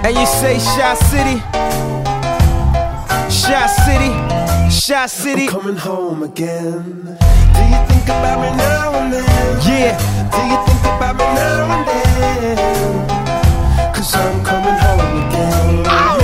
And you say Shy City, Shy City, Shy City. I'm coming home again. Do you think about me now and then? Yeah. Do you think about me now and then? 'Cause I'm coming home again.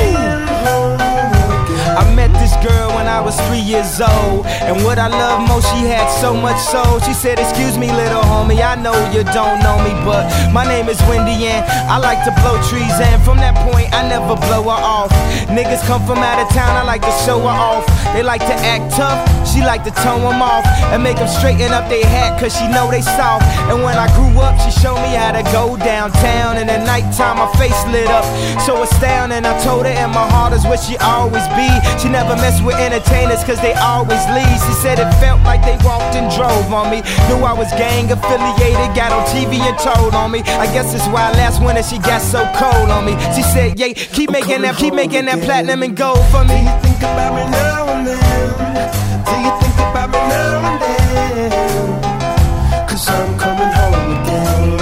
I met this girl when I was 3 years old, and what I love most, she had so much soul. She said, excuse me little homie, I know you don't know me, but my name is Wendy and I like to blow trees, and from that point I never blow her off. Niggas come from out of town, I like to show her off. They like to act tough, she like to tone them off and make them straighten up their hat, cause she know they soft. And when I grew up, she showed me how to go downtown, and at nighttime my face lit up so astounding. I told her, and my heart is where she always be. She never mess with entertainers cause they always leave. She said it felt like they walked and drove on me. Knew I was gang affiliated, got on TV and told on me. I guess that's why last winter she got so cold on me. She said, yeah, keep making that platinum and gold for me. Do you think about me now and then? Do you think about me now and then? 'Cause I'm coming home again.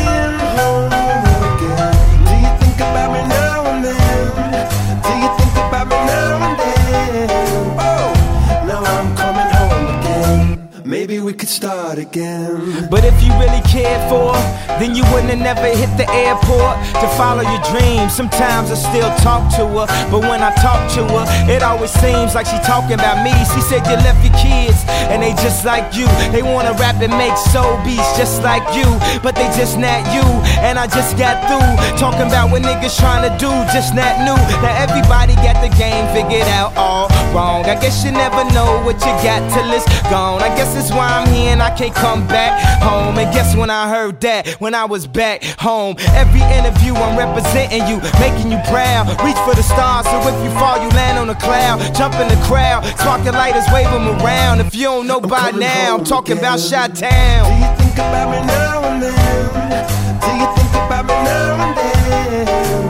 Home again. Do you think about me now and then? Do you think about me now and then? Oh, now I'm coming home again. Maybe we could start again. But if you really cared for her, then you wouldn't have never hit the airport to follow your dreams. Sometimes I still talk to her, but when I talk to her, it always seems like she talking about me. She said you left your kids, and they just like you. They wanna rap and make soul beats just like you, but they just not you. And I just got through talking about what niggas trying to do, just not new. Now everybody got the game figured out all wrong. I guess you never know what you got till it's gone. I guess that's why I'm here and I can't come back home. And guess when I heard that, when I was back home. Every interview I'm representing you, making you proud. Reach for the stars, so if you fall you land on a cloud. Jump in the crowd, sparking lighters, wave them around. If you don't know by now, I'm talking about Chi-Town. Do you think about me now and then? Do you think about me now and then?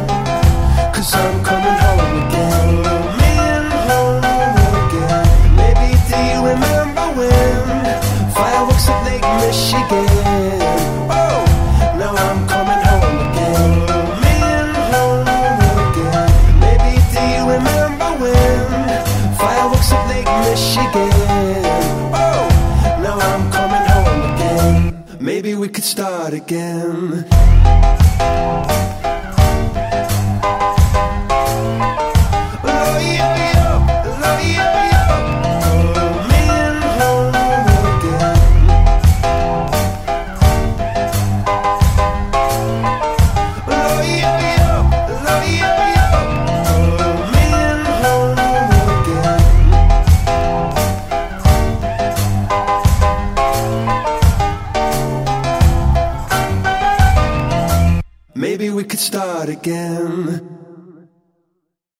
'Cause I'm coming home again. Home again. Maybe do you remember when fireworks at Lake Michigan? Oh, now I'm coming home again. Home again. Maybe do you remember when fireworks at Lake Michigan? Oh, now I'm coming home again. Maybe we could start again. Maybe we could start again.